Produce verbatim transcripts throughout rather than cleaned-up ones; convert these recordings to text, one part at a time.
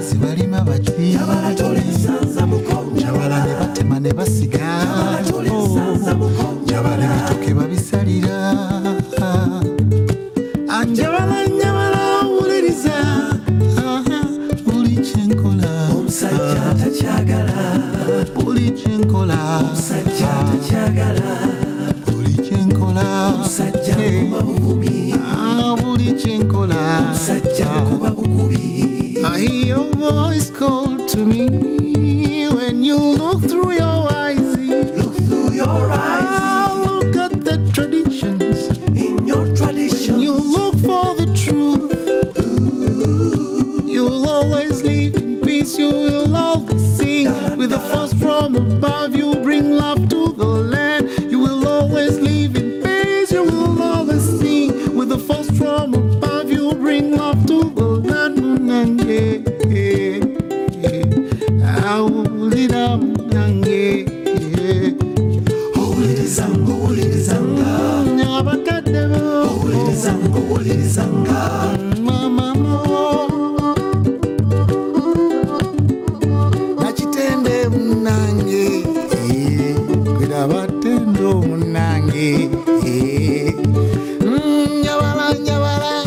abakazi balima bati Njabala tolinsanza mukonjabala Njabala ne batema ne basiga Njabala tolinsanza mukonjabala ebitoke babisalira Njabala njabala wuliriza buli kyenkola omusajja takyagala buli kyenkola omusajja takyagala buli kyenkola omusajja kuba bukubi buli kyenkola omusajja kuba bukubi I hear your voice call to me when you look through your eyes. Look through your eyes. Ah, look at the traditions. In your traditions. You look for the truth. You'll always live in peace. You will always sing with the force from above. You bring love to the land. You will always live in peace. You will always sing with the force from above. You bring love to the land. Nachitende munange kwira batendo munange Njabala njabala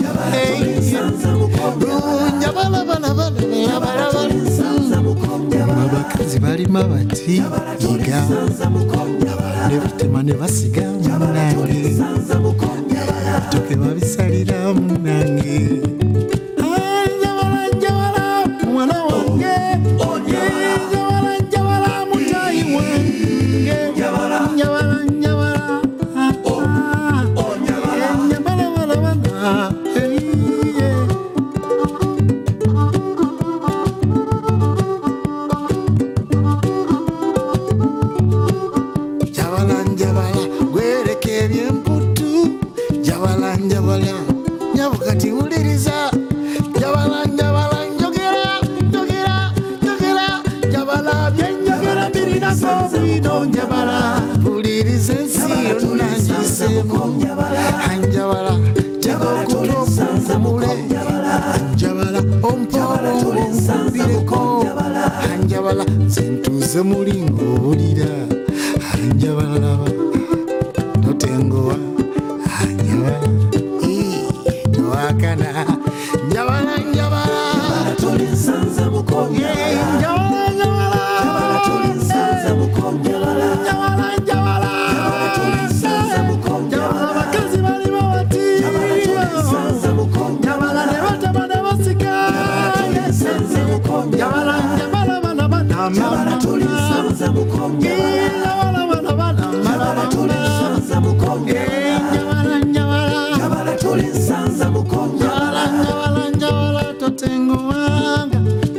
njabala bala bala njabala bala abakazi balima bati yiga ne batema ne basiga munange ebitoke babisalira munange Njabala njabala mwana wange Njabala njabala mutayi wange Njabala njabala njabala Njabala bala bala Njabala njabala gwereke ebyemputu Njabala njabala nyabukati wuliriza Njabala njabala njogera njogera njogera Njabala byenjogera birina sobino Njabala wuliriza ensi yonna ngisemu Njabala tega okutoka mule Njabala ompolo onkubireko Njabala zentuze mulingo owulira Njabala laba totengowa Njabala toakana Njabala njabala tolinsanza mukonjabala Njabala njabala tolinsanza mukonjabala Njabala njabala tolinsanza mukonjabala abakazi balima bati tolinsanza mukonjabala Njabala ne batema ne basika tolinsanza mukonjabala Njabala njabala bana bana Njabala tolinsanza mukonjabala Njabala bana bana Njabala tolinsanza mukonjabala Njabala njabala Njabala tolinsanza mukonjabala Njabala njabala njabala totengo wanga